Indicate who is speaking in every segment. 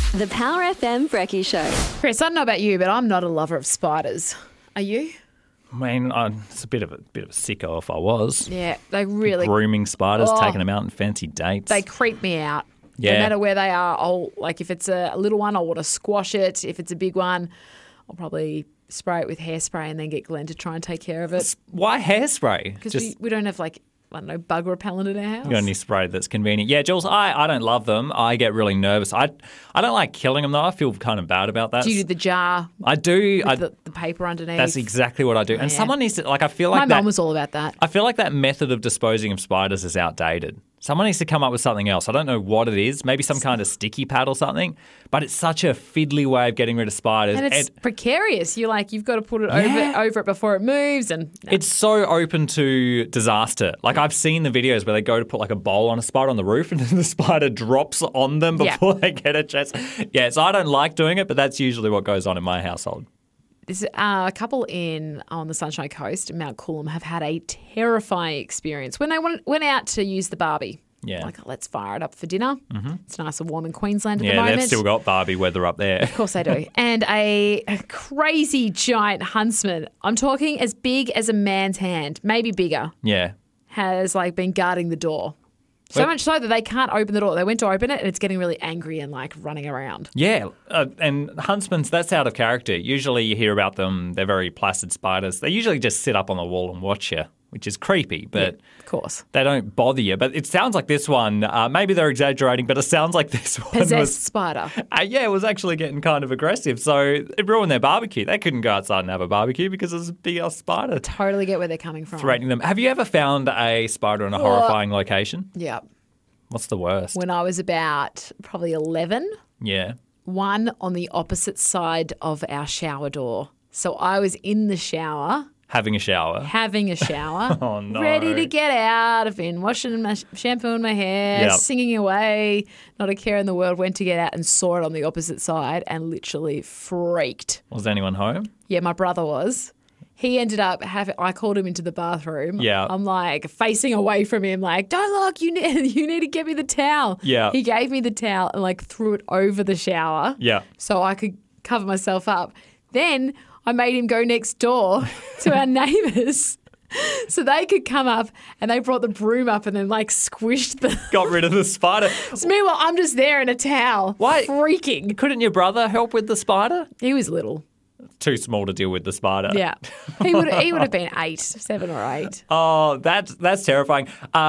Speaker 1: The Power FM Brekkie Show.
Speaker 2: Chris, I don't know about you, but I'm not a lover of spiders. Are you?
Speaker 3: I mean, it's a bit of a sicko if I was.
Speaker 2: Yeah, they really
Speaker 3: Grooming spiders,
Speaker 2: Oh.
Speaker 3: taking them out on fancy dates.
Speaker 2: they creep me out.
Speaker 3: Yeah.
Speaker 2: No matter where they are, if it's a little one, I'll want to squash it. If it's a big one, I'll probably spray it with hairspray and then get Glenn to try and take care of it.
Speaker 3: Why hairspray?
Speaker 2: Because we don't have bug repellent in our house.
Speaker 3: You got any spray that's convenient? Yeah, Jules, I don't love them. I get really nervous. I don't like killing them, though. I feel kind of bad about that.
Speaker 2: Do you do the jar
Speaker 3: I do.
Speaker 2: with the paper underneath?
Speaker 3: That's exactly what I do. And
Speaker 2: yeah.
Speaker 3: someone needs to, I feel like
Speaker 2: My mum was all about that.
Speaker 3: I feel like that method of disposing of spiders is outdated. Someone needs to come up with something else. I don't know what it is. Maybe some kind of sticky pad or something. But it's such a fiddly way of getting rid of spiders.
Speaker 2: And it's precarious. You've got to put it
Speaker 3: Yeah.
Speaker 2: over it before it moves. And
Speaker 3: It's so open to disaster. Like, I've seen the videos where they go to put like a bowl on a spider on the roof and then the spider drops on them before they get a chance. Yeah, so I don't like doing it, but that's usually what goes on in my household.
Speaker 2: This, a couple on the Sunshine Coast, Mount Coolum, have had a terrifying experience when they went out to use the Barbie.
Speaker 3: Yeah.
Speaker 2: Like, let's fire it up for dinner. Mm-hmm. It's nice and warm in Queensland at the
Speaker 3: Yeah,
Speaker 2: moment.
Speaker 3: they've still got Barbie weather up there.
Speaker 2: Of course they do. And a crazy giant huntsman, I'm talking as big as a man's hand, maybe bigger,
Speaker 3: Yeah.
Speaker 2: has been guarding the door. So much so that they can't open the door. They went to open it and it's getting really angry and running around.
Speaker 3: Yeah, and huntsmen's, that's out of character. Usually you hear about them, they're very placid spiders. They usually just sit up on the wall and watch you, which is creepy, but
Speaker 2: Of course.
Speaker 3: they don't bother you. But it sounds like this one, maybe they're exaggerating, but it sounds like this one
Speaker 2: Possessed spider.
Speaker 3: it was actually getting kind of aggressive. So it ruined their barbecue. They couldn't go outside and have a barbecue because there's a big ass spider
Speaker 2: Totally get where they're coming from.
Speaker 3: threatening them. Have you ever found a spider in a horrifying location?
Speaker 2: Yeah.
Speaker 3: What's the worst?
Speaker 2: When I was about probably 11,
Speaker 3: Yeah.
Speaker 2: one on the opposite side of our shower door. So I was in the shower,
Speaker 3: Having a shower.
Speaker 2: having a shower,
Speaker 3: Oh, no.
Speaker 2: ready to get out. I've been washing my shampooing my hair,
Speaker 3: Yep.
Speaker 2: singing away, not a care in the world. Went to get out and saw it on the opposite side and literally freaked.
Speaker 3: Was anyone home?
Speaker 2: Yeah, my brother was. He ended up I called him into the bathroom.
Speaker 3: Yeah.
Speaker 2: I'm facing away from him, don't look, you need to get me the towel.
Speaker 3: Yeah.
Speaker 2: He gave me the towel and threw it over the shower.
Speaker 3: Yeah.
Speaker 2: So I could cover myself up. Then I made him go next door to our neighbours so they could come up, and they brought the broom up and then squished the...
Speaker 3: Got rid of the spider.
Speaker 2: So meanwhile, I'm just there in a towel,
Speaker 3: Why?
Speaker 2: freaking.
Speaker 3: Couldn't your brother help with the spider?
Speaker 2: He was little.
Speaker 3: Too small to deal with the spider.
Speaker 2: Yeah. He would have been 7 or 8.
Speaker 3: Oh, that's terrifying.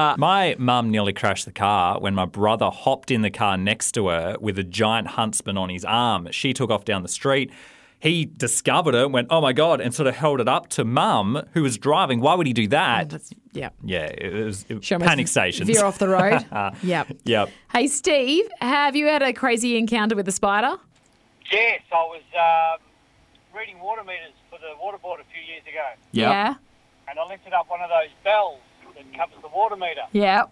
Speaker 3: My mum nearly crashed the car when my brother hopped in the car next to her with a giant huntsman on his arm. She took off down the street. He discovered it, went, oh my God, and sort of held it up to mum, who was driving. Why would he do that?
Speaker 2: Yeah.
Speaker 3: Yeah, it was
Speaker 2: Sure,
Speaker 3: panic stations.
Speaker 2: Veer off the road. Yep.
Speaker 3: Yep.
Speaker 2: Hey, Steve, have you had a crazy encounter with a spider?
Speaker 4: Yes, I was reading water meters for the water board a few years ago,
Speaker 2: Yeah.
Speaker 4: and I lifted up one of those bells that covers the water meter,
Speaker 2: Yeah.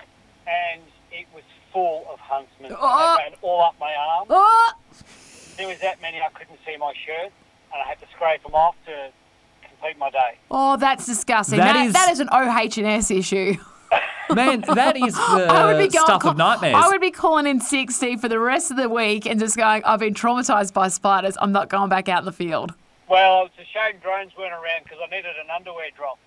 Speaker 4: and it was full of huntsmen.
Speaker 2: Oh.
Speaker 4: They ran all up my arm.
Speaker 2: Oh!
Speaker 4: There was that many I couldn't see my shirt, and I had to scrape them off to complete my day.
Speaker 2: Oh, that's disgusting.
Speaker 3: That
Speaker 2: is an OH&S issue.
Speaker 3: Man, that is
Speaker 2: I would be
Speaker 3: the stuff of nightmares.
Speaker 2: I would be calling in sick, Steve, for the rest of the week and just going, I've been traumatised by spiders. I'm not going back out in the field.
Speaker 4: Well, it's a shame drones weren't around because I needed an underwear drop.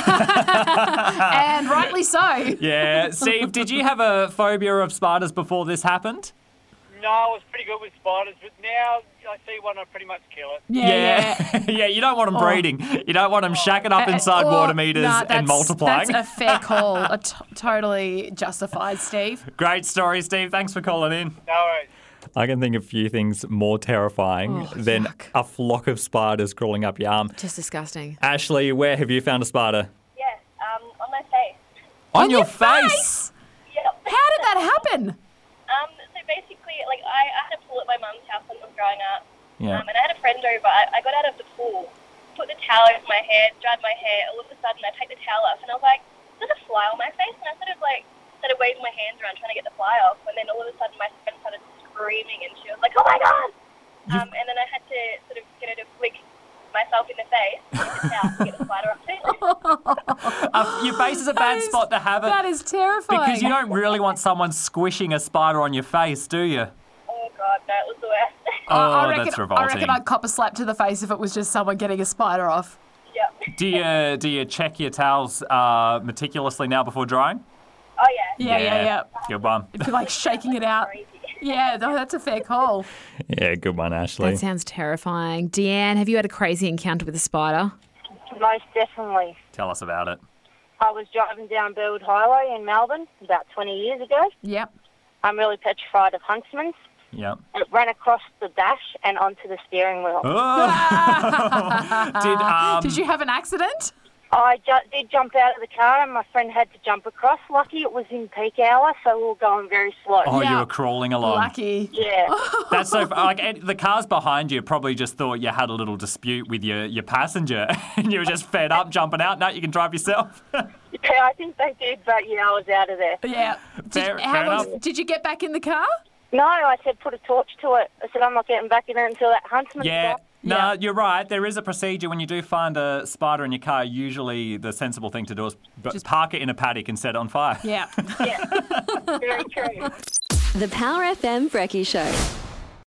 Speaker 2: And rightly so.
Speaker 3: Yeah. Steve, did you have a phobia of spiders before this happened?
Speaker 4: No, I was pretty good with spiders, but now I see one, I pretty much kill it.
Speaker 2: Yeah.
Speaker 3: Yeah, you don't want them breeding. You don't want them shacking up inside water meters and multiplying.
Speaker 2: That's a fair call. Totally justified, Steve.
Speaker 3: Great story, Steve. Thanks for calling in.
Speaker 4: No worries.
Speaker 3: I can think of a few things more terrifying than a flock of spiders crawling up your arm.
Speaker 2: Just disgusting.
Speaker 3: Ashley, where have you found a spider?
Speaker 5: Yes, on my face.
Speaker 3: On your face?
Speaker 5: Yep.
Speaker 2: How did that happen?
Speaker 5: So basically, I had a pool at my mum's house when I was growing up.
Speaker 3: Yeah.
Speaker 5: And I had a friend over. I got out of the pool, put the towel over my hair, dried my hair. All of a sudden, I take the towel off, and I was like, there's a fly on my face. And I started waving my hands around trying to get the fly off. And then all of a sudden, my friend started screaming, and she was like, oh my God! And then I had to sort of get her to flick myself in the face with the towel to get the spider off too.
Speaker 3: Your face is a bad spot to have it.
Speaker 2: That is terrifying.
Speaker 3: Because you don't really want someone squishing a spider on your face, do you?
Speaker 5: Oh God, that was the worst.
Speaker 3: Oh,
Speaker 2: I reckon,
Speaker 3: that's
Speaker 2: I
Speaker 3: revolting.
Speaker 2: reckon I'd cop a slap to the face if it was just someone getting a spider off.
Speaker 5: Yep.
Speaker 3: Do you check your towels meticulously now before drying?
Speaker 5: Oh, yeah.
Speaker 2: Yeah.
Speaker 3: Good one.
Speaker 2: If you're like shaking it out.
Speaker 5: Crazy.
Speaker 2: Yeah, no, that's a fair call.
Speaker 3: Yeah, good one, Ashley.
Speaker 2: That sounds terrifying. Deanne, have you had a crazy encounter with a spider?
Speaker 6: Most definitely.
Speaker 3: Tell us about it.
Speaker 6: I was driving down Burwood Highway in Melbourne about 20 years ago.
Speaker 2: Yep.
Speaker 6: I'm really petrified of huntsmen.
Speaker 3: Yep.
Speaker 6: It ran across the dash and onto the steering wheel.
Speaker 3: Oh.
Speaker 2: Did you have an accident?
Speaker 6: I did jump out of the car and my friend had to jump across. Lucky it was in peak hour, so we were going very slow.
Speaker 3: Oh,
Speaker 2: Yeah.
Speaker 3: you were crawling along.
Speaker 2: Lucky.
Speaker 6: Yeah.
Speaker 3: That's so. The cars behind you probably just thought you had a little dispute with your passenger, and you were just fed up jumping out. No, you can drive yourself.
Speaker 6: Yeah, I think they did, but yeah, I was out of there.
Speaker 2: Yeah.
Speaker 3: Fair enough.
Speaker 2: Did you get back in the car?
Speaker 6: No, I said put a torch to it. I said I'm not getting back in it until that huntsman
Speaker 3: Yeah.
Speaker 6: stops.
Speaker 3: No,
Speaker 2: Yeah.
Speaker 3: you're right. There is a procedure when you do find a spider in your car. Usually, the sensible thing to do is just park it in a paddock and set it on fire.
Speaker 2: Yeah.
Speaker 6: Yeah, very true.
Speaker 1: The Power FM Brekkie Show.